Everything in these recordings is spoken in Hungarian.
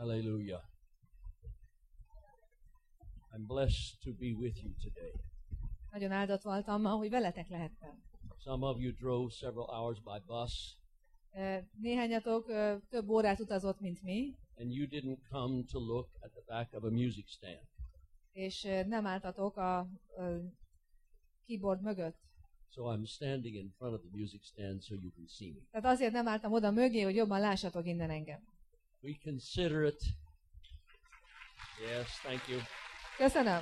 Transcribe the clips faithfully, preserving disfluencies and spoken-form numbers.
Hallelujah. I'm blessed to be with you today. Nagyon áldott voltam ma, hogy veletek lehettem. Some of you drove several hours by bus. Néhányatok több órát utazott, mint mi. And you didn't come to look at the back of a music stand. És nem álltatok a, a keyboard mögött. So I'm standing in front of the music stand so you can see me. Tehát azért nem álltam oda mögé, hogy jobban lássatok innen engem. We consider it. Yes, thank you. Köszönöm.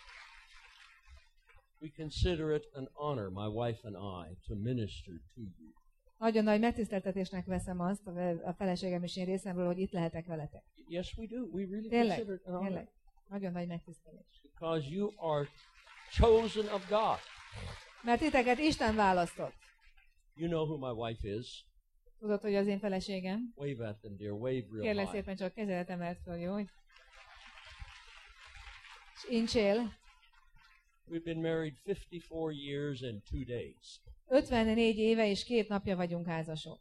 We consider it an honor, my wife and I, to minister to you. Nagyon nagy megtiszteltetésnek veszem azt, a feleségem és én részemről, hogy itt lehetek veletek. Yes, we do. We really Tényleg, consider it an honor. tényleg. Nagyon nagy megtisztelés. Because you are chosen of God. Mert titeket Isten választott. You know who my wife is. Tudod, hogy az én feleségem? Wave at them, dear. Wave real Kérlek high. szépen csak kezedet emelt fel, jó? És incsél. We've been married fifty-four years and two days. ötvennégy éve és két napja vagyunk házasok.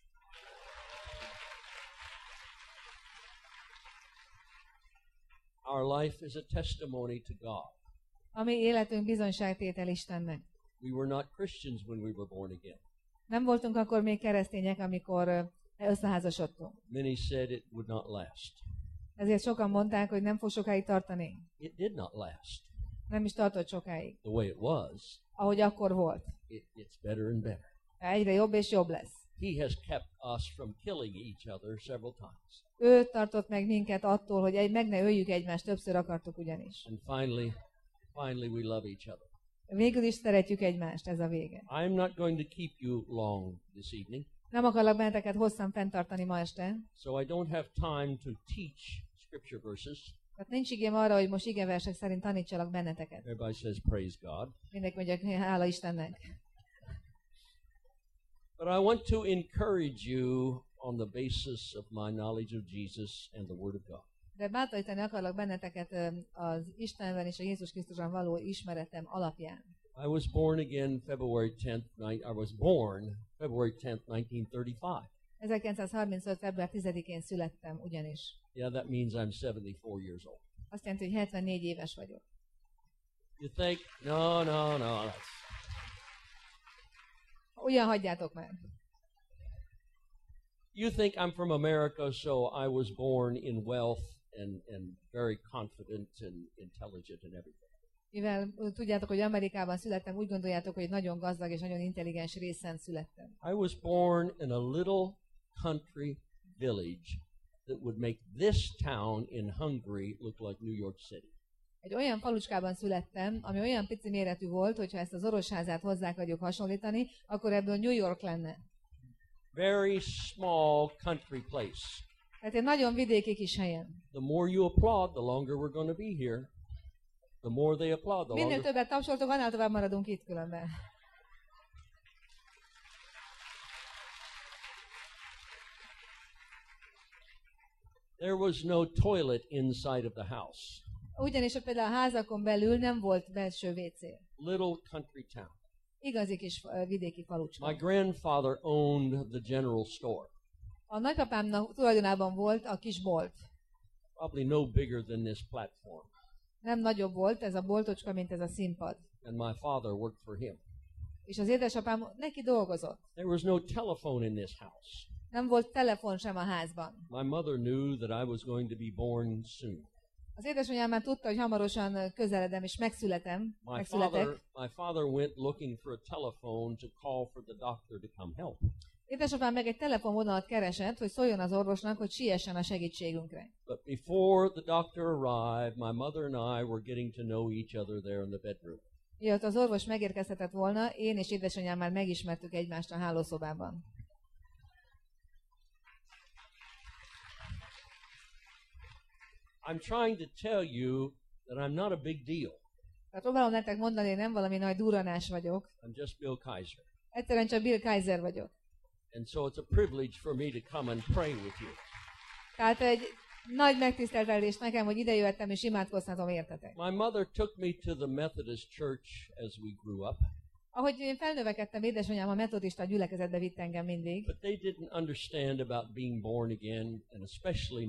Our life is a testimony to God. A mi életünk bizonyságtétel Istennek. We were not Christians when we were born again. Nem voltunk akkor még keresztények, amikor összeházasodtunk. Many said it would not last. Ezért sokan mondták, hogy nem fog sokáig tartani. It did not last. Nem is tartott sokáig. The way it was, Ahogy akkor volt. it, it's better and better. Egyre jobb és jobb lesz. He has kept us from killing each other several times. Ő tartott meg minket attól, hogy egy, meg ne öljük egymást, többször akartuk ugyanis. And finally, finally we love each other. Végül is szeretjük egymást, ez a vége. I'm not going to keep you long this evening, Nem akarlak benneteket hosszan fenntartani ma este. so I don't have time to teach scripture verses. Tehát nincs igém arra, hogy most igeversek szerint tanítsalak benneteket. Everybody says praise God. Mindenki mondja, hála Istennek. But I want to encourage you on the basis of my knowledge of Jesus and the Word of God. De bátorítani akarlak benneteket az Istenben és a Jézus Krisztusban való ismeretem alapján. I was born again February tenth, I was born February tenth, nineteen thirty-five. ezerkilencszázharmincöt. február tizedikén születtem ugyanis. Yeah, that means I'm seventy-four years old. Azt jelenti, hogy hetvennégy éves vagyok. You think, no, no, no. That's... Ugyan hagyjátok meg. You think I'm from America, so I was born in wealth and, and very confident and intelligent and everything. Mivel tudjátok, hogy Amerikában születtem, úgy gondoljátok, hogy nagyon gazdag és nagyon intelligens részen születtem. I was born in a little country village that would make this town in Hungary look like New York City. Egy olyan falucskában születtem, ami olyan pici méretű volt, hogyha ezt az orosházát hozzá akarjuk hasonlítani, akkor ebből New York lenne. Very small country place. Tehát egy nagyon vidéki kis helyen. The more you applaud, the longer we're going to be here. The more they applaud, the Minél longer... többet tapsoltok, annál tovább maradunk itt különben. There was no toilet inside of the house. Ugyanis például a házakon belül nem volt belső vé cé. Little country town. Igazi kis uh, vidéki falucska. My grandfather owned the general store. A nagypapámnak tulajdonában volt a kis bolt. Probably no bigger than this platform. Nem nagyobb volt ez a boltocska, mint ez a színpad. And my father worked for him. És az édesapám neki dolgozott. There was no telephone in this house. Nem volt telefon sem a házban. My mother knew that I was going to be born soon. Az édesanyám már tudta, hogy hamarosan közeledem és megszületem, My megszületek. father, my father went looking for a telephone to call for the doctor to come help. Édesapám meg egy telefonvonalat keresett, hogy szóljon az orvosnak, hogy siessen a segítségünkre. But before the doctor arrived, my mother and I were getting to know each other there in the bedroom. Mielőtt az orvos megérkezhetett volna, én és édesanyám már megismertük egymást a hálószobában. I'm trying to tell you that I'm not a big deal. Tehát próbálom nektek mondani, hogy nem valami nagy durranás vagyok. I'm just Bill Kaiser. Egyszerűen csak Bill Kaiser vagyok. And so it's a privilege for me to come and pray with you. Tehát egy nagy megtiszteltetés nekem, hogy ide jöttem és imádkozhatom értetek. My mother took me to the Methodist church as we grew up. Ahogy én felnövekedtem, édesanyám a metodista gyülekezetbe vitt engem mindig. But they didn't understand about being born again, and especially not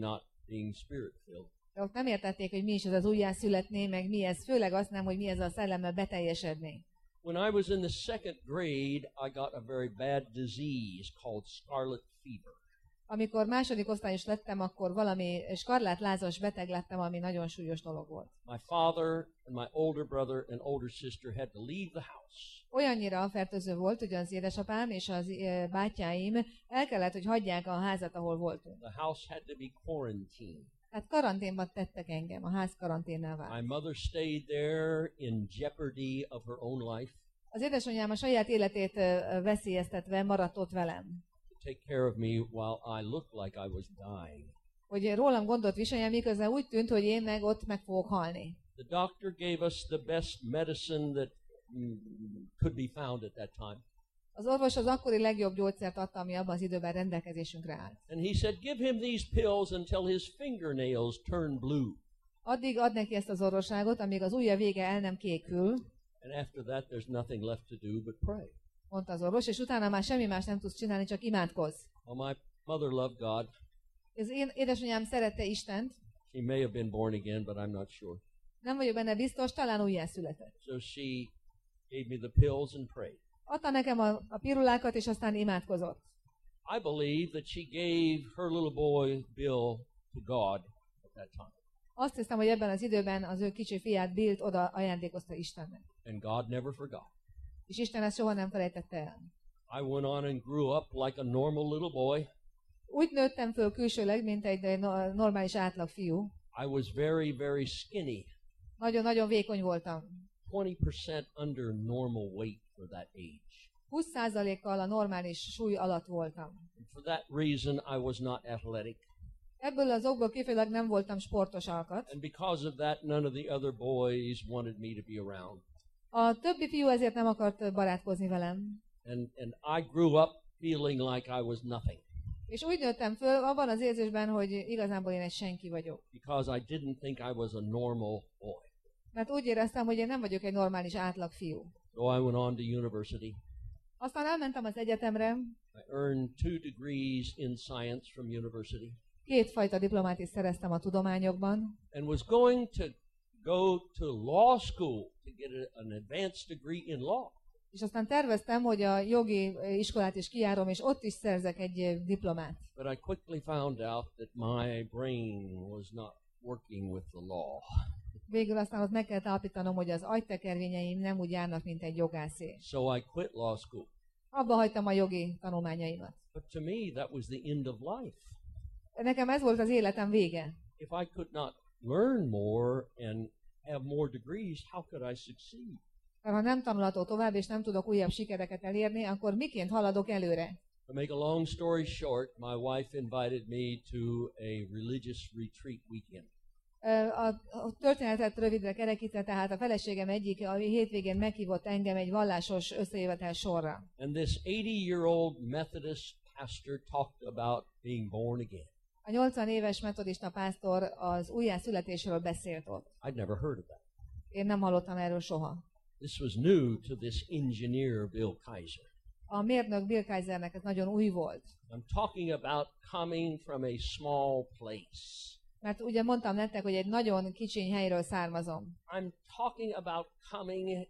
being spirit-filled. De ott nem értették, hogy mi is az az újjászületné, meg mi ez, főleg azt nem, hogy mi ez a szellemmel beteljesedni. When I was in the second grade, I got a very bad disease called scarlet fever. Amikor második osztályos lettem, akkor valami skarlátlázas beteg lettem, ami nagyon súlyos dolog volt. My father and my older brother and older sister had to leave the house. Olyannyira fertőző volt, hogy az édesapám és az eh, bátyáim el kellett, hogy hagyják a házat, ahol voltunk. The house had to be quarantined. Tehát karanténban tettek engem, a ház karanténná vált. My mother stayed there in jeopardy of her own life Az édesanyám a saját életét eh, veszélyeztetve maradt ott velem, to take care of me while I looked like I was dying. hogy rólam gondot viseljen, miközben úgy tűnt, hogy én meg ott meg fogok halni. The doctor gave us the best medicine that mm, could be found at that time. Az orvos az akkori legjobb gyógyszert adta, ami abban az időben rendelkezésünkre állt. And he said, give him these pills until his fingernails turn blue. Addig ad neki ezt az orvosságot, amíg az ujja vége el nem kékül, And after that, there's nothing left to do but pray. mondta az orvos, és utána már semmi más nem tudsz csinálni, csak imádkozz. Well, my mother loved God. Az én édesanyám szerette Istent, She may have been born again, but I'm not sure. nem vagyok benne biztos, talán újjászületett. So she gave me the pills and prayed. Adta nekem a, a pirulákat, és aztán imádkozott. I believe that she gave her little boy Bill to God at that time. Azt hiszem, hogy ebben az időben az ő kicsi fiát Billt oda ajándékozta Istennek. And God never forgot. És Isten ezt soha nem felejtette el. I went on and grew up like a normal little boy. Úgy nőttem föl külsőleg, mint egy no- normális átlag fiú. I was very, very skinny. Nagyon-nagyon vékony voltam. twenty percent under normal weight for that age. húsz százalékkal a normális súly alatt voltam. And for that reason, I was not athletic. Ebből az okból kifolyólag nem voltam sportos alkat. And because of that, none of the other boys wanted me to be around. A többi fiú ezért nem akart barátkozni velem. And, and I grew up feeling like I was nothing És úgy nőttem föl abban az érzésben, hogy igazából én egy senki vagyok. because I didn't think I was a normal boy. Mert úgy éreztem, hogy én nem vagyok egy normális átlag fiú. So I went on to university. Aztán elmentem az egyetemre, I earned two degrees in science from university kétfajta diplomát is szereztem a tudományokban, and was going to go to law school to get a, an advanced degree in law. és aztán terveztem, hogy a jogi iskolát is kijárom, és ott is szerzek egy diplomát. But I quickly found out that my brain was not working with the law. Végül aztán ott meg kellett állapítanom, hogy az agytekervényeim nem úgy járnak, mint egy jogászé. So I quit law school. Abba hagytam a jogi tanulmányaimat. But to me, that was the end of life. Nekem ez volt az életem vége. If I could not learn more and have more degrees, how could I succeed? Mert ha nem tanulhatok tovább, és nem tudok újabb sikereket elérni, akkor miként haladok előre? To make a long story short, my wife invited me to a religious retreat weekend. Ö, A, a történetet rövidre kerekítve, tehát a feleségem egyik a hétvégén meghívott engem egy vallásos összejövetel sorra. And this eighty-year-old Methodist pastor talked about being born again. A nyolcvan éves metodista pásztor az újjászületésről beszélt ott. I'd never heard of that. Én nem hallottam erről soha. This was new to this engineer, Bill Kaiser. A mérnök Bill Kaisernek ez nagyon új volt. I'm talking about coming from a small place. Mert ugye mondtam nektek, hogy egy nagyon kicsiny helyről származom. I'm talking about coming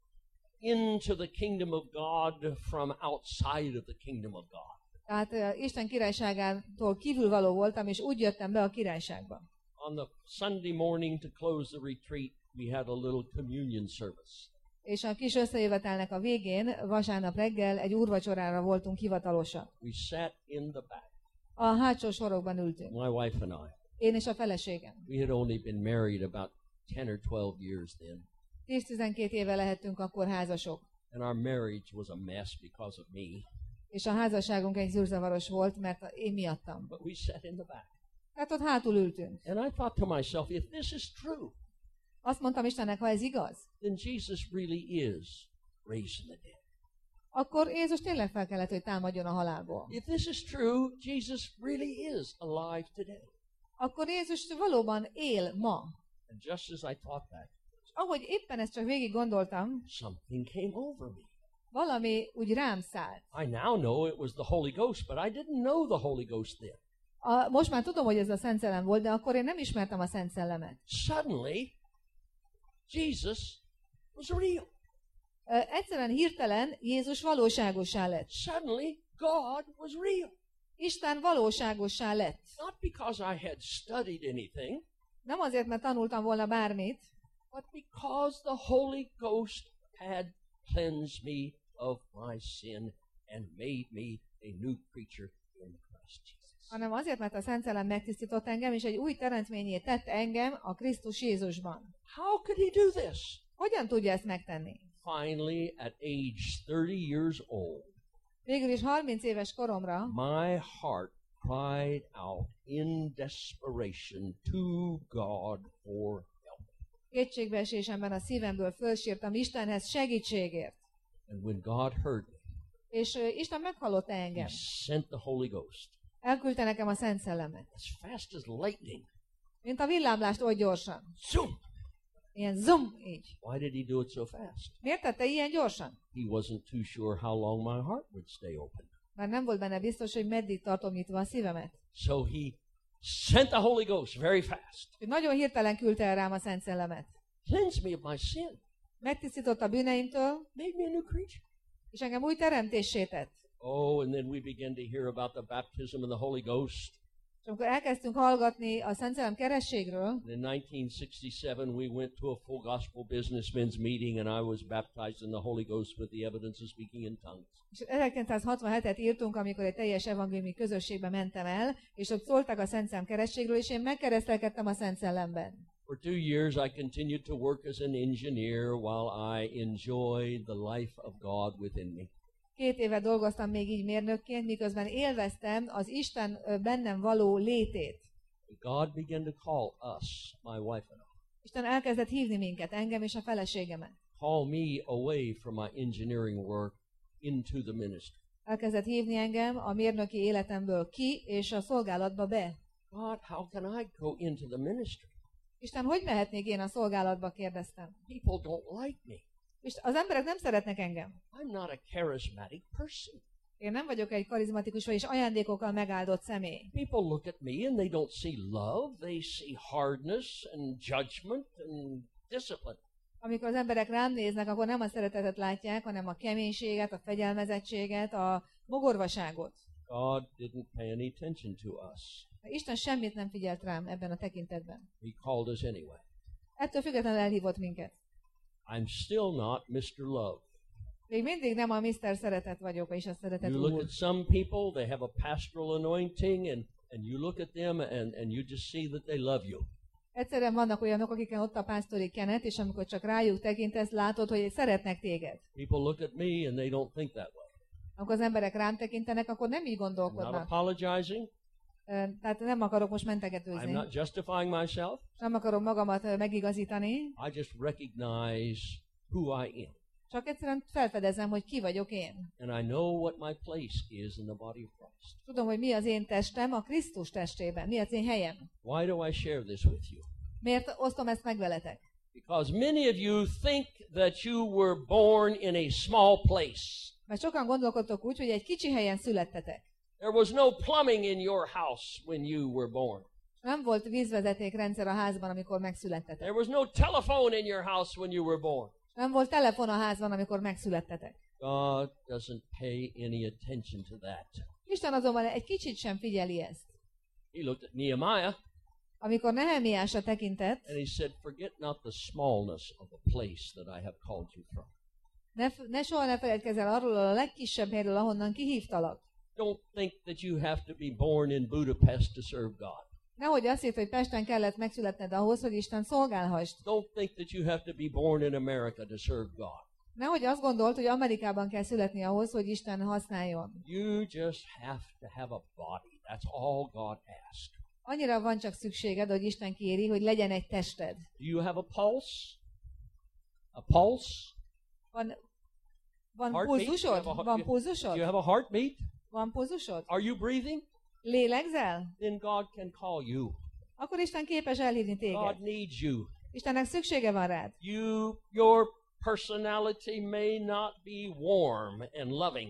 into the kingdom of God from outside of the kingdom of God. Tehát uh, Isten királyságától kívül való voltam, és úgy jöttem be a királyságba. On the Sunday morning to close the retreat, we had a little communion service. És a kis összejövetelnek a végén, vasárnap reggel egy úrvacsorára voltunk hivatalosak. We sat in the back, A hátsó sorokban ültünk. my wife and I. Én és a feleségem. We had only been married about ten or twelve years then, tíz-tizenkét éve lehettünk akkor házasok. and our marriage was a mess because of me. És a házasságunk egy zűrzavaros volt, mert én miattam. But we sat in the back. Tehát ott hátul ültünk. And I thought to myself, if this is true, Azt mondtam Istennek, ha ez igaz, then Jesus really is raised from the dead. akkor Jézus tényleg fel kellett, hogy támadjon a halálból. If this is true, Jesus really is alive today. Akkor Jézus valóban él ma. And just as I thought that, És ahogy éppen ezt csak végig gondoltam, something came over me. valami úgy rám szállt. I now know it was the Holy Ghost, but I didn't know the Holy Ghost then. A, most már tudom, hogy ez a Szent Szellem volt, de akkor én nem ismertem a Szent Szellemet. Suddenly, Jesus was real. Ö, egyszerűen hirtelen Jézus valóságosá lett. Suddenly, God was real. Isten valóságosá lett. Not because I had studied anything, Nem azért, mert tanultam volna bármit, but because the Holy Ghost had cleansed me of my sin and made me a new creature in Christ Jesus. hanem azért, mert a Szent Szellem megtisztított engem, és egy új teremtményé tett engem a Krisztus Jézusban. How could he do this? Hogyan tudja ezt megtenni? Finally, at age thirty years old, Végül is harminc éves koromra my heart cried out in desperation to God for help. kétségbeesésemben a szívemből fölsírtam Istenhez segítségért. And when God heard me, És ö, Isten meghallotta he engem. sent the Holy Ghost Elküldte nekem a Szent Szellemet. as fast as lightning. Mint a villámlást oly gyorsan. Zoom! Ilyen zum, így. Why did he do it so fast? Miért tette ilyen gyorsan? He wasn't too sure how long my heart would stay open. Már nem volt benne biztos, hogy meddig tartom nyitva a szívemet. So he sent the Holy Ghost very fast. Hogy nagyon hirtelen küldte el rám a Szent Szellemet. Cleansed me of my sin. Megtisztított a bűneimtől, Made me a new creature. és engem új teremtéssé tett. Oh, and then we began to hear about the baptism of the Holy Ghost. És amikor elkezdtünk hallgatni a Szent Szellem kerességről, And in nineteen sixty-seven, we went to a full gospel businessmen's meeting, and I was baptized in the Holy Ghost with the evidence of speaking in tongues. és ezerkilencszázhatvanhetet írtunk, amikor egy teljes evangéliumi közösségbe mentem el, és ott szóltak a Szent Szellem kerességről, és én megkeresztelkedtem a Szent Szellemben. For two years, I continued to work as an engineer while I enjoyed the life of God within me. Két éve dolgoztam még így mérnökként, miközben élveztem az Isten ö, bennem való létét. God began to call us, my wife and I, Isten elkezdett hívni minket, engem és a feleségemet. call me away from my engineering work into the ministry. Elkezdett hívni engem a mérnöki életemből ki, és a szolgálatba be. God, how can I go into the ministry? Isten, hogy mehetnék én a szolgálatba, kérdeztem. People don't like me. És az emberek nem szeretnek engem. I'm not a charismatic person. Én nem vagyok egy karizmatikus vagy és ajándékokkal megáldott személy. People look at me and they don't see love, they see hardness and judgment and discipline. Amikor az emberek rám néznek, akkor nem a szeretetet látják, hanem a keménységet, a fegyelmezettséget, a mogorvaságot. God didn't pay any attention to us. Isten semmit nem figyelt rám ebben a tekintetben. He called us anyway. Ettől függetlenül elhívott minket. I'm still not mister Love. Még mindig nem a miszter Szeretet vagyok, és a Szeretet You look úr. at some people, they have a pastoral anointing, and, and you look at them and, and you just see that they love you. Egyszerűen vannak olyanok, akiken ott a pásztori kenet, és amikor csak rájuk tekintesz, látod, hogy szeretnek téged. People look at me and they don't think that way. Amikor az emberek rám tekintenek, akkor nem így I'm not gondolkodnak. apologizing. Ö, Tehát nem akarok most I'm mentegetőzni. not justifying myself. Nem akarom magamat ö, megigazítani, I just recognize who I am. csak egyszerűen felfedezem, hogy ki vagyok én. And I know what my place is in the body of Christ. Tudom, hogy mi az én testem a Krisztus testében, mi az én helyem. Why do I share this with you? Miért osztom ezt meg veletek? Because many of you think that you were born in a small place. Mert sokan gondolkodtok úgy, hogy egy kicsi helyen születtetek. There was no plumbing in your house when you were born. Nem volt vízvezetékrendszer a házban, amikor megszülettetek. There was no telephone in your house when you were born. Nem volt telefon a házban, amikor megszülettetek. God doesn't pay any attention to that. Isten azonban egy kicsit sem figyeli ezt. He looked at Nehemiah Amikor Nehemiásra tekintett, and he said, "Forget not the smallness of the place that I have called you from." ne, ne soha ne feledkezz el arról a legkisebb helyről, ahonnan kihívtalak. Don't think that you have to be born in Budapest to serve God. Nehogy azt hitt, hogy Pesten kellett megszületned ahhoz, hogy Isten szolgálhass. Don't think that you have to be born in America to serve God. Nehogy azt gondolt, hogy Amerikában kell születni ahhoz, hogy Isten használjon. You just have to have a body. That's all God asked. Annyira van csak szükséged, hogy Isten kéri, hogy legyen egy tested. Do you have a pulse? A pulse? Van, van Heartbeat? pulzusod? You have a heart- Van Do pulzusod? you have a heartbeat? Van pulzusod? Are you breathing? Lélegzel? Then God can call you. Akkor Isten képes elhívni téged. God needs you. Istennek szüksége van rád. You, your personality may not be warm and loving.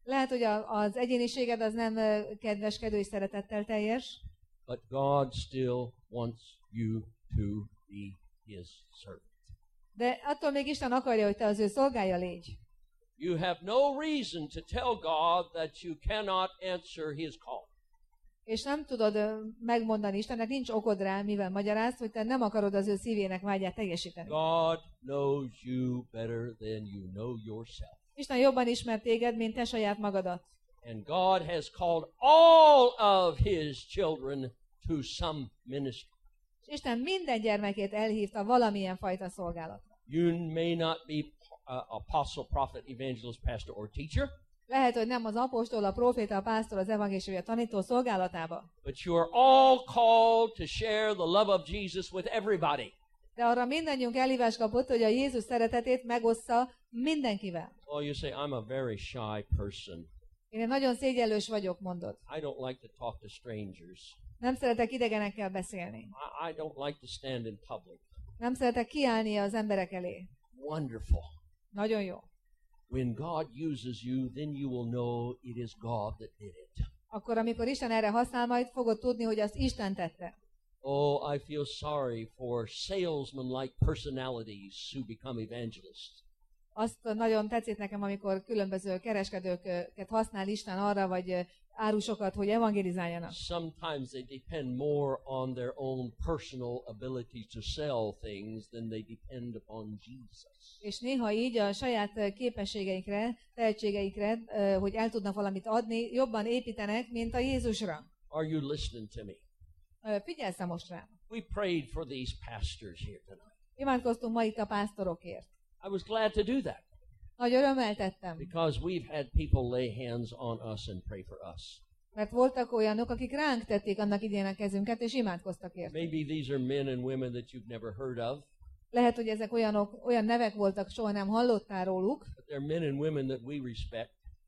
Lehet, hogy a, az egyéniséged az nem ö, kedveskedő és szeretettel teljes, but God still wants you to be His servant. de attól még Isten akarja, hogy te az ő szolgája légy. You have no reason to tell God that you cannot answer His call. És nem tudod ö, megmondani Istennek, nincs okod rá, mivel magyarázd, hogy te nem akarod az ő szívének vágyát teljesíteni. God knows you better than you know yourself. Isten jobban ismer téged, mint te saját magadat. And God has called all of His children to some ministry. És Isten minden gyermekét elhívta valamilyen fajta szolgálatra. You may not be uh, apostle, prophet, evangelist, pastor, or teacher, Lehet, hogy nem az apostol, a proféta, a pásztor, az evangélium vagy a tanító szolgálatába, but you are all called to share the love of Jesus with everybody. de arra mindannyiunk elhívást kapott, hogy a Jézus szeretetét megossza mindenkivel. Oh, you say, I'm a very shy person. Én egy nagyon szégyellős vagyok, mondod. I don't like to talk to strangers. Nem szeretek idegenekkel beszélni. I, I don't like to stand in public. Nem szeretek kiállni az emberek elé. Wonderful. Nagyon jó. When God uses you, then you will know it is God that did it. Akkor, amikor Isten erre használ, majd fogod tudni, hogy azt Isten tette. Oh, I feel sorry for salesman-like personalities who become evangelists. Azt nagyon tetszik nekem, amikor különböző kereskedőket használ Isten arra, vagy árusokat, hogy evangelizáljanak. Sometimes they depend more on their own personal ability to sell things than they depend upon Jesus. És néha így a saját képességeikre, tehetségeikre, hogy el tudnak valamit adni, jobban építenek, mint a Jézusra. Are you listening to me? Figyelsz most rám. We prayed for these pastors here tonight. Imádkoztunk ma itt a pásztorokért. I was glad to do that Nagy örömmel tettem, because we've had people lay hands on us and pray for us. mert voltak olyanok, akik ránk tették annak idején a kezünket, és imádkoztak értük. Maybe these are men and women that you've never heard of, Lehet, hogy ezek olyanok, olyan nevek voltak, soha nem hallottál róluk, but they're men and women that we respect.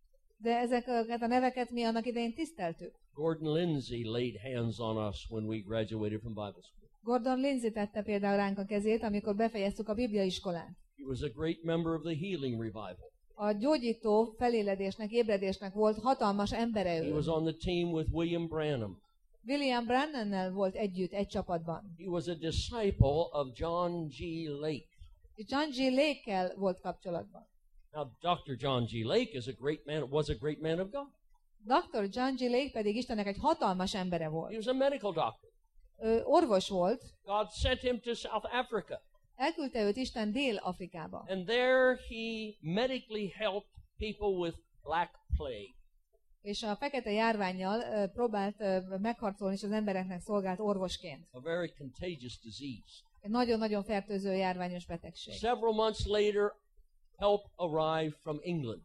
de ezeket a neveket mi annak idején tiszteltük. Gordon Lindsay laid hands on us when we graduated from Bible school. Gordon Lindsay tette például ránk a kezét, amikor befejeztük a bibliaiskolát. He was a great member of the Healing Revival. A gyógyító feléledésnek, ébredésnek volt hatalmas embere He ő. was on the team with William Branham. William Brannannel volt együtt egy csapatban. He was a disciple of John G. Lake. És John G. Lake-kel volt kapcsolatban. Now, Doctor John G. Lake is a great man, was a great man of God. doktor John G. Lake pedig Istennek egy hatalmas embere He volt. was a medical doctor. Ő orvos volt, God sent him to South Africa. elküldte őt Isten Dél-Afrikába. And there he medically helped people with black plague. És a fekete járvánnyal ö, próbált ö, megharcolni, és az embereknek szolgált orvosként. A very contagious disease. Egy nagyon-nagyon fertőző járványos betegség. Several months later, help arrived from England.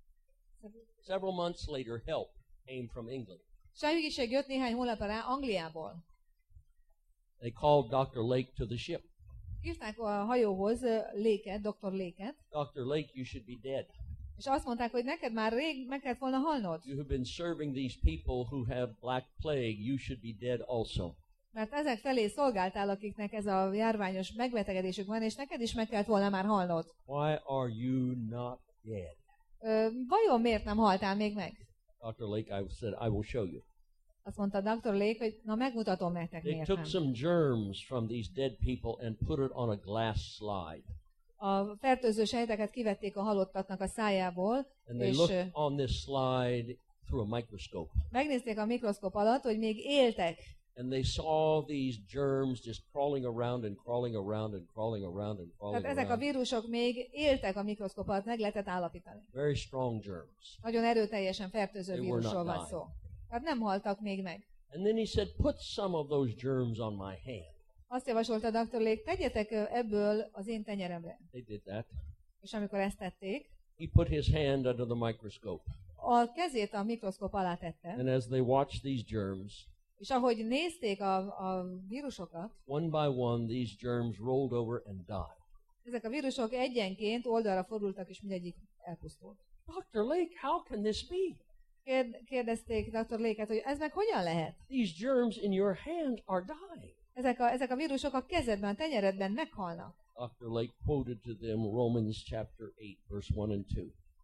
Several months later, help came from England. Segítség jött néhány hónapra rá Angliából. They called Doctor Lake to the ship. Hívták a hajóhoz ö, Lake-et, doktor Lake-et, Doctor Lake, you should be dead. és azt mondták, hogy neked már rég meg kellett volna halnod, You have been serving these people who have black plague. You should be dead also. mert ezek felé szolgáltál, akiknek ez a járványos megbetegedésük van, és neked is meg kellett volna már halnod. Why are you not dead? Ö, vajon miért nem haltál még meg? Doctor Lake, I said, I will show you. Azt mondta doktor Lake, hogy na megmutatom nektek They miért took nem. some germs from these dead people and put it on a glass slide. A fertőző sejteket kivették a halottaknak a szájából, And they és looked ö, on this slide through a microscope. megnézték a mikroszkop alatt, hogy még éltek. And they saw these germs just crawling around and crawling around and crawling around and crawling Tehát ezek a around. vírusok még éltek a mikroszkop alatt, meg lehetett állapítani. Very strong germs. Nagyon erőteljesen fertőző They were vírusról not van szó. Tehát nem haltak még meg. And then he said, put some of those germs on my hand. Azt javasolta doktor Lake, tegyetek ö, ebből az én tenyeremre. They did that. És amikor ezt tették, He put his hand under the microscope. a kezét a mikroszkop alá tette, And as they watched these germs, és ahogy nézték a, a vírusokat, one by one, these germs rolled over and died. ezek a vírusok egyenként oldalra fordultak, és mindegyik elpusztult. Doctor Lake, how can this be? Kérd- Kérdezték doktor Lake-et, hogy ez meg hogyan lehet? These germs in your hand are dying. Ezek a, ezek a vírusok a kezedben, a tenyeredben meghalnak. Doctor Lake quoted to them Romans chapter eight, verse one and two.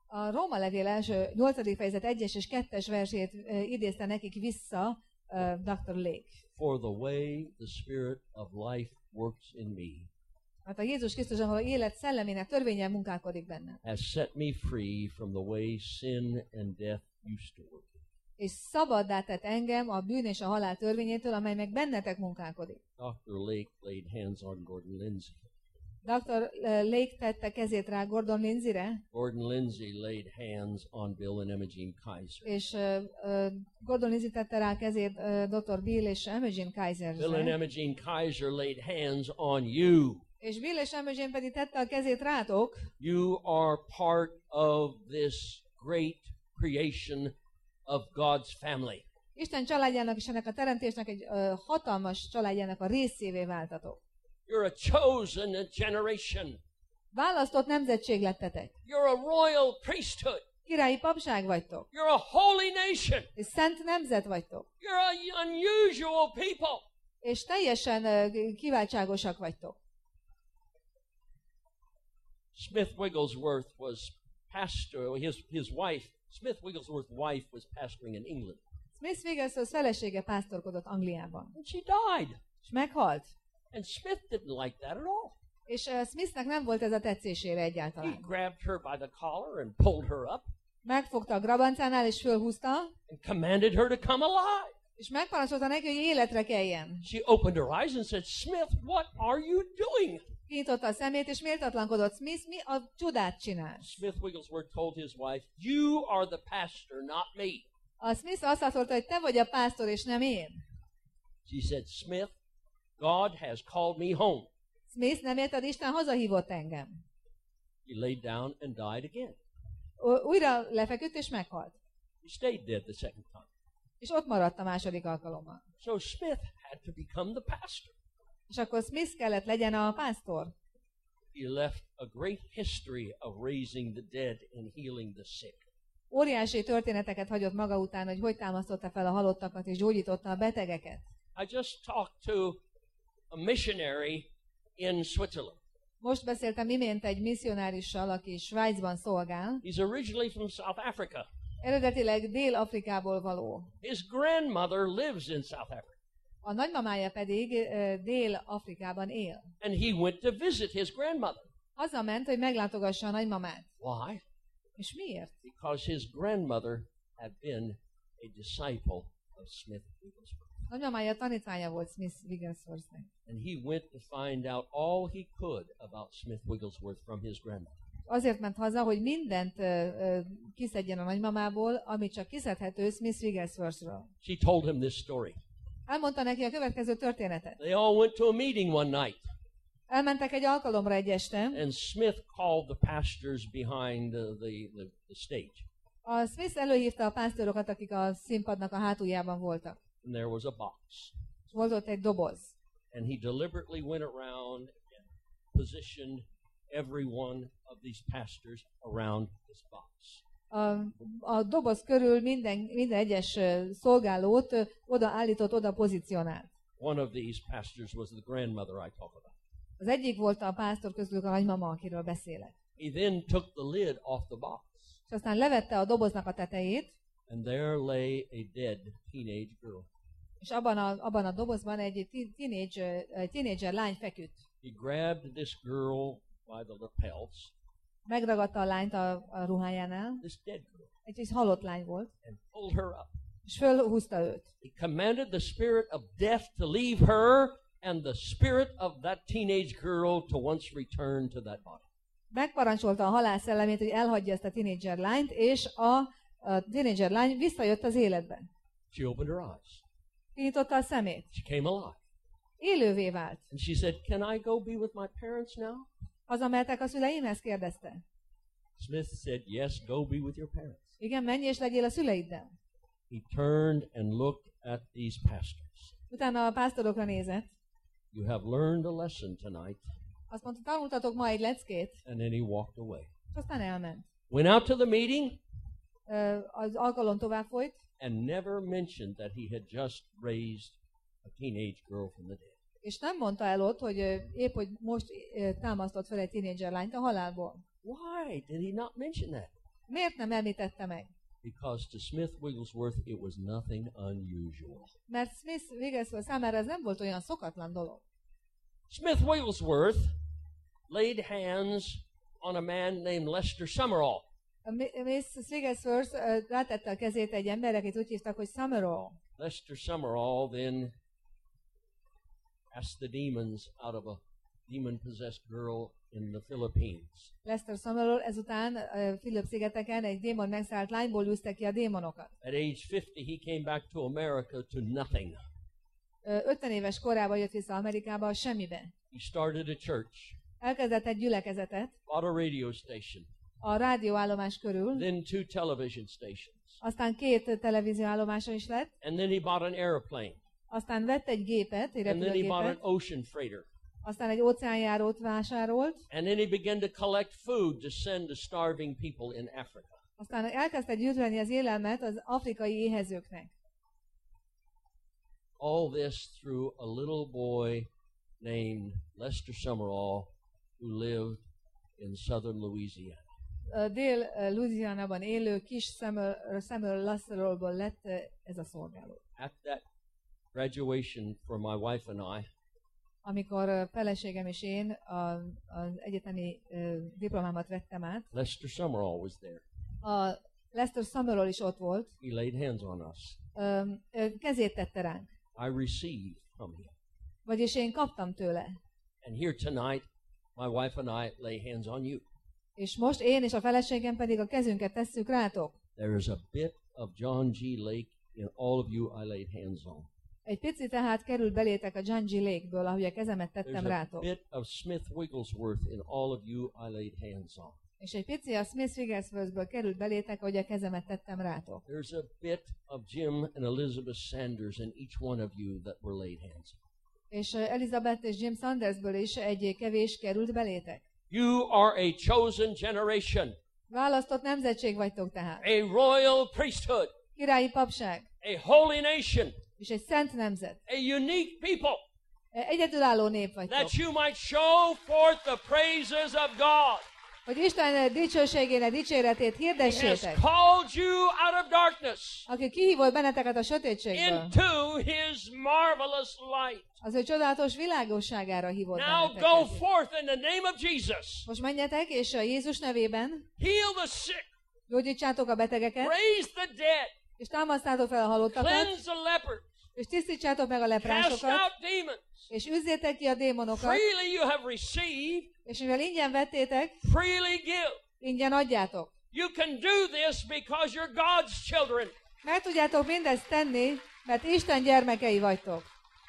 A Róma levél első nyolcadik fejezet egyes és kettes versét uh, idézte nekik vissza uh, doktor Lake. For the way the Spirit of life works in me Mert a Jézus Krisztusban való élet szellemének törvényen munkálkodik benne. has set me free from the way sin and death used to work. És szabaddá tett engem a bűn és a halál törvényétől, amely meg bennetek munkálkodik. doctor Lake laid hands on Gordon Lindsay. doktor Lake tette kezét rá Gordon Lindsayre, Gordon Lindsay laid hands on Bill and Imogene Kaiser. és uh, uh, Gordon Lindsay tette rá kezét uh, doktor Bill és Imogene Bill and Kaiserre, Imogene Kaiser laid hands on you. és Bill és Imogene pedig tette a kezét rátok. You are part of this great creation of God's family. Isten családjának és ennek a teremtésnek egy uh, hatalmas családjának a részévé váltatok. You're a chosen generation. Választott nemzetség lettetek. You're a royal priesthood. Királyi papság vagytok. You're a holy nation. És szent nemzet vagytok. You're a unusual people. És teljesen uh, kiváltságosak vagytok. Smith Wigglesworth was pastor, his, his wife, Smith Wigglesworth's wife was pastoring in England. Smith Wigglesworth felesége pásztorkodott Angliában. And she died. És meghalt. And Smith didn't like that at all. És uh, Smithnek nem volt ez a tetszésére He egyáltalán. grabbed her by the collar and pulled her up Megfogta a grabancánál és fölhúzta, and commanded her to come alive. és megparancsolta neki, hogy életre keljen. She opened her eyes and said, Smith, what are you doing? Kinyitotta a szemét, és méltatlankodott. Smith, mi a csodát csinálsz? Smith Wigglesworth told his wife, you are the pastor, not me. A Smith azt mondta, hogy te vagy a pásztor, és nem én. She said, Smith, God has called me home. Smith, nem érted, Isten hazahívott engem. He laid down and died again. Ú- Újra lefeküdt, és meghalt. He stayed dead the second time. És ott maradt a második alkalommal. So Smith had to become the pastor. És akkor Smith kellett legyen a pásztor. He left a great history of raising the dead and healing the sick. Óriási történeteket hagyott maga után, hogy hogy támasztotta fel a halottakat és gyógyította a betegeket. I just talked to a missionary in Switzerland. Most beszéltem imént egy misszionárissal, aki Svájcban szolgál. He's originally from South Africa. Eredetileg Dél-Afrikából való. His grandmother lives in South Africa. A nagymamája pedig ö, Dél-Afrikában él. And he went to visit his grandmother. Hazament, hogy meglátogassa a nagymamát. Why? És miért? Because his grandmother had been a disciple of Smith Wigglesworth. Nagymamája tanítványa volt Smith Wigglesworthnek. And he went to find out all he could about Smith Wigglesworth from his grandmother. Azért ment haza, hogy mindent ö, ö, kiszedjen a nagymamából, amit csak kiszedhető Smith Wigglesworthról. She told him this story. Elmondta neki a következő történetet. They all went to a meeting one night, Elmentek egy alkalomra egy este. and Smith called the pastors behind the, the, the, the stage. A Smith előhívta a pásztorokat, akik a színpadnak a hátuljában voltak. And there was a box. És volt ott egy doboz. And he deliberately went around and positioned every one of these pastors around this box. A, a doboz körül minden, minden egyes ö, szolgálót ö, oda állított, oda pozícionált. One of these pastors was the grandmother I talk about. Az egyik volt a pásztor közülük a nagymama, akiről beszélek. He then took the lid off the box, És aztán levette a doboznak a tetejét, and there lay a dead teenage girl. és abban a, abban a dobozban egy ti- teenage, egy tínédzser lány feküdt. He grabbed this girl by the lapels, Megragadta a lányt a, a ruhájánál, this dead girl, egy, egy halott lány volt, and pulled her up. és fölhúzta őt. He commanded the spirit of death to leave her and the spirit of that teenage girl to once return to that body. Megparancsolta a halál szellemét, hogy elhagyja ezt a tínédzser lányt, és a, a tínédzser lány visszajött az életbe. She opened her eyes. Kinyitotta a szemét. She came alive. Élővé vált. And she said, "Can I go be with my parents now?" Hazamehetek a szüleimhez? Kérdezte. Smith said, "Yes, go be with your parents." Igen, menj és legyél a szüleiddel. He turned and looked at these pastors. Utána a pásztorokra nézett. "You have learned a lesson tonight." Azt mondta, tanultatok ma egy leckét, And then he walked away. és aztán elment. Went out to the meeting Ö, Az alkalom tovább folyt, and never mentioned that he had just raised a teenage girl from the dead. és nem mondta el ott, hogy ö, épp, hogy most ö, támasztott fel egy tínédzser lányt a halálból. Why did he not mention that? Miért nem említette meg? Because to Smith Wigglesworth it was nothing unusual. Mert Smith Wigglesworth számára ez nem volt olyan szokatlan dolog. Smith Wigglesworth laid hands on a man named Lester Summerall. Miss Wigglesworth uh, rátette a kezét egy emberre, akit úgy hívtak, hogy Summerall. Lester Summerall then cast the demons out of a demon-possessed girl in the Philippines. Lester Summerall ezután uh, Fülöp-szigeteken egy démon megszállt lányból űzte ki a démonokat. At age fifty, he came back to America to nothing. ötven éves korában jött vissza Amerikába a semmibe. He started a church, Elkezdett egy gyülekezetet bought a radio station, a rádióállomás körül, then two television stations, aztán két televízióállomása is lett, and then he bought an airplane, aztán vett egy gépet, egy and then he bought an repülőgépet, ocean freighter, aztán egy óceánjárót vásárolt, and then he began to collect food to send to starving people in Africa. aztán elkezdte gyűjteni az élelmet az afrikai éhezőknek. All this through a little boy named Lester Summerall who lived in southern Louisiana. Dél-Louisianában élő kis Samuel, Samuel Lasserolból lett ez a szolgáló. At that graduation for my wife and I, Amikor feleségem és én az egyetemi diplomámat vettem át, Lester Summerall was there. a Lester Summerall is ott volt, He laid hands on us. kezét tette ránk, I received from him. vagyis én kaptam tőle. And here tonight, my wife and I lay hands on you. És most én és a feleségem pedig a kezünket tesszük rátok. There is a bit of John G. Lake in all of you I laid hands on. Egy pici tehát került belétek a John G. Lake-ből, ahogy a kezemet tettem There's a rátok. bit of Smith Wigglesworth in all of you I laid hands on. És egy pici a Smith Wigglesworthből került belétek, ahogy a kezemet tettem rátok. There's a bit of Jim and Elizabeth Sanders in each one of you that were laid hands on. És Elizabeth és Jim Sandersből is egy kevés került belétek. You are a chosen generation, Választott nemzetség vagytok tehát. a royal priesthood, Királyi papság, a holy nation, és egy szent nemzet. a unique people, Egyedülálló nép vagytok. that you might show forth the praises of God. Hogy Isten dicsőségének dicséretét He has hirdessétek. called you out of darkness Aki kihívott benneteket a sötétségből. into His marvelous light. Az ő csodálatos világosságára hívott Now go benneteket. forth in the name of Jesus. Most menjetek, és a Jézus nevében Heal the sick, gyógyítsátok a betegeket, raise the dead, és támasztátok fel a halottakat, cleanse the lepers, és tisztítsátok meg a cast leprásokat, out demons. és üzzétek ki a démonokat, Freely you have received, és mivel ingyen vettétek, freely give. ingyen adjátok. You can do this because you're God's children. Meg tudjátok mindezt tenni, mert Isten gyermekei vagytok.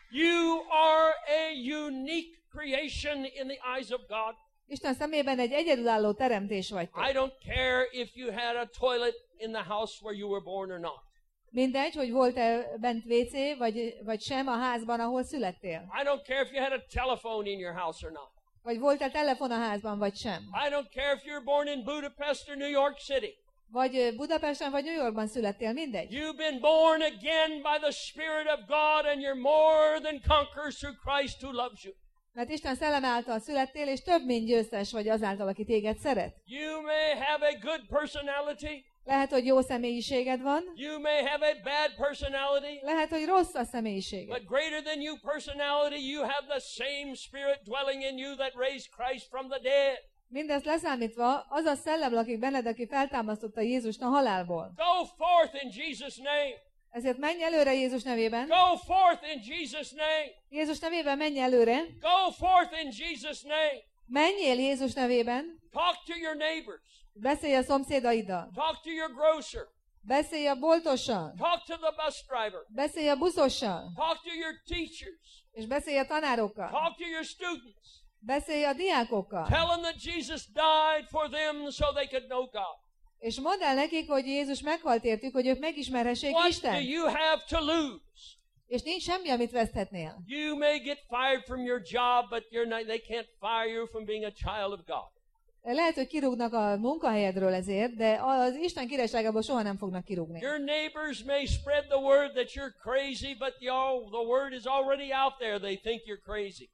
You are a unique creation in the eyes of God. Isten szemében egy egyedülálló teremtés vagytok. I don't care if you had a toilet in the house where you were born or not. Mindegy, hogy volt-e bent vé cé, vagy, vagy sem a házban, ahol születtél. I don't care if you had a telephone in your house or not. Vagy volt-e telefon a házban, vagy sem. I don't care if you were born in Budapest or New York City. Vagy Budapesten, vagy New Yorkban születtél, mindegy. You've been born again by the Spirit of God and you're more than conquerors through Christ who loves you. Mert Isten szellem által születtél, és több, mint győztes vagy azáltal, aki téged szeret. You may have a good personality. Lehet, hogy jó személyiséged van, You may have a bad personality. lehet, hogy rossz a személyiséged. But greater than you personality, you have the same Spirit dwelling in you that raised Christ from the dead. Mindezt leszámítva, az a szellem lakik benned, aki feltámasztotta Jézust a halálból. Go forth in Jesus' name. Ezért menj előre Jézus nevében. Go forth in Jesus' name. Jézus nevében menj előre. Go forth in Jesus' name. Menjél Jézus nevében. Talk to your neighbors. Beszélj a szomszédaiddal. Talk to your grocer. Beszélj a boltossal. Talk to the bus driver. Beszélj a buszossal. Talk to your teachers. És beszélj a tanárokkal. Talk to your students. Beszélj a diákokkal. Tell them that Jesus died for them so they could know God. És mondd el nekik, hogy Jézus meghalt értük, hogy ők megismerhessék What do Istent. you have to lose? És nincs semmi, amit veszthetnél. You may get fired from your job, but you're not, they can't fire you from being a child of God. Lehet, hogy kirúgnak a munkahelyedről ezért, de az Isten királyságából soha nem fognak kirúgni. Your neighbors may spread the word that you're crazy, but the, the word is already out there. They think you're crazy.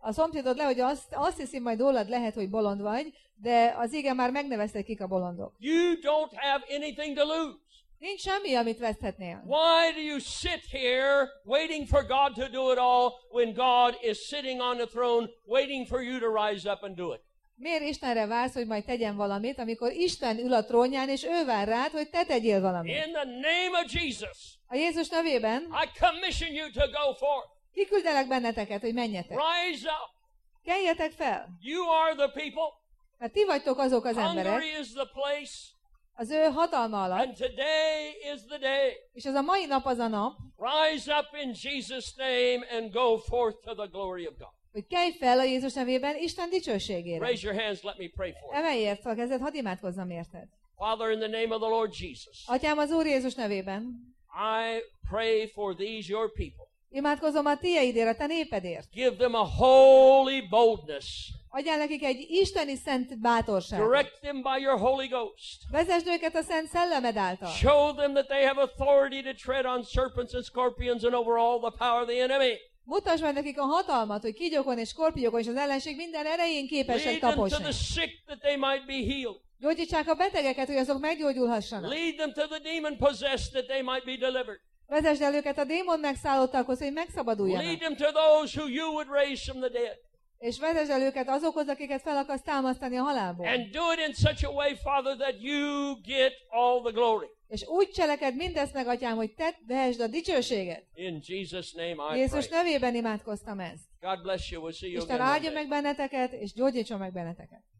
a szomszédod le, hogy azt, azt hiszi majd rólad lehet, hogy bolond vagy, de az ige már megnevezte, kik a bolondok. You don't have anything to lose. Nincs semmi, amit veszthetnél. Why do you sit here waiting for God to do it all when God is sitting on the throne waiting for you to rise up and do it? Miért Istenre vársz, hogy majd tegyen valamit, amikor Isten ül a trónján, és ő vár rád, hogy te tegyél valamit? In the name of Jesus, A Jézus nevében I commission you to go forth. kiküldelek benneteket, hogy menjetek. Rise up. Keljetek fel, You are the people. mert ti vagytok azok az emberek, Hungary is the place. az ő hatalma alatt, And today is the day. és az a mai nap az a nap, Rise up in Jesus' name and go forth to the glory of God. hogy kelj fel a Jézus nevében Isten dicsőségére. Raise your hands, let me pray for you. Emeljél fel a kezed, hadd imádkozzam érted. Father, in the name of the Lord Jesus, Atyám, az Úr Jézus nevében I pray for these your people. imádkozom a tieidért, a te népedért. Give them a holy boldness. Adjál nekik egy isteni szent bátorságot. Direct them by your Holy Ghost. Vezesd őket a szent szellemed által. Show them that they have authority to tread on serpents and scorpions and over all the power of the enemy. Mutasd meg nekik a hatalmat, hogy kígyókon és skorpiókon és az ellenség minden erején képesek Lead them to taposni. the sick that they might be healed. Gyógyítsák a betegeket, hogy azok meggyógyulhassanak. Lead them to the demon possessed that they might be delivered. Vezesd el őket a démon megszállottakhoz, hogy Lead megszabaduljanak. them to those who you would raise from the dead. És vezesd el őket azokhoz, akiket fel akarsz támasztani a halálból. And do it in such a way, Father, that you get all the glory. És úgy cseleked mindezt meg, Atyám, hogy te vehesd a dicsőséget. In Jesus' name I Jézus pray. nevében imádkoztam ezt. God bless you. We'll see you Isten again. one áldja day. meg benneteket, és gyógyítson meg benneteket.